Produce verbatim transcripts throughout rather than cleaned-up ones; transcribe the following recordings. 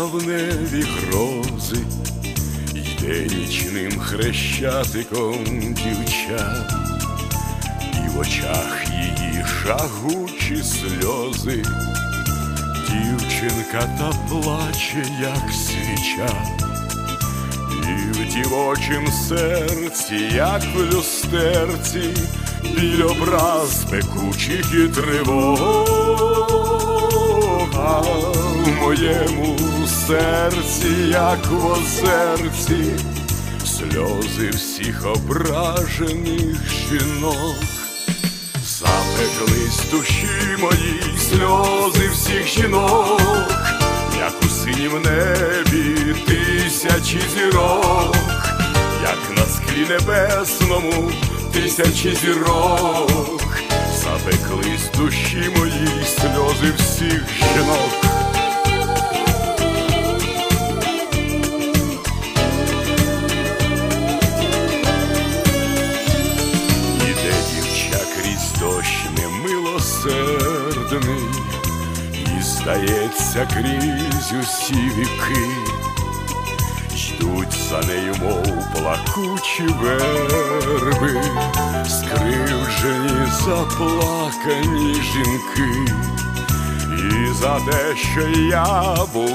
травневі грози, йде нічним хрещатиком дівча, і в очах її жагучі сльози. Дівчинка та плаче, як свіча, і в дівочім серці, як в люстерці, біль образ пекучих і тривог. А в моєму серці, як в озерці, сльози всіх ображених жінок. Запеклись душі моїй сльози всіх жінок, як у синім небі тисячі зірок, як на склі небесному тисячі зірок. Запеклись душі моїй сльози всіх жінок. Дощ немилосердний, і здається, крізь усі віки йдуть за нею, мов плакучі верби, скривджені, заплакані жінки. І за те, що я був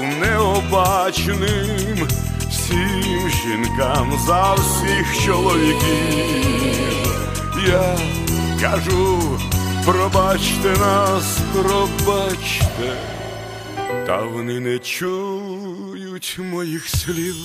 необачним всім жінкам, за всіх чоловіків, я кажу, пробачте нас, пробачте, та вони не чують моїх слів.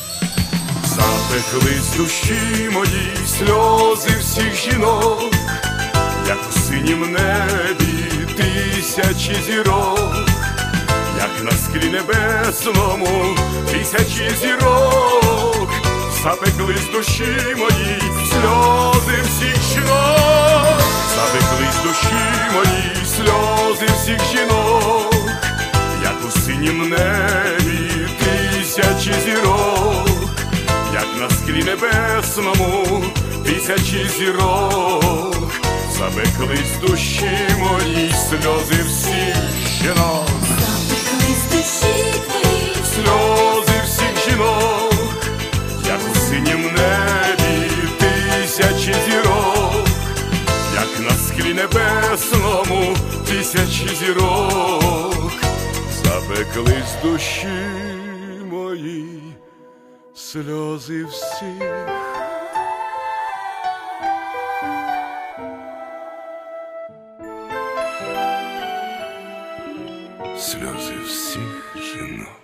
Запеклись душі моїй сльози всіх жінок, як у синім небі тисячі зірок, як на склі небесному тисячі зірок. Запеклись душі моїй сльози всіх жінок, запеклись душі моїй сльози всіх жінок, як у синім небі тисячі зірок, як на склі небесному тисячі зірок. Запеклись душі моїй сльози всіх жінок, запеклись душі твої сльози всіх жінок, як у синім небі тисячі зірок, як на склі небесному тисячі зірок. Запеклись душі мої сльози всіх, сльози всіх жінок.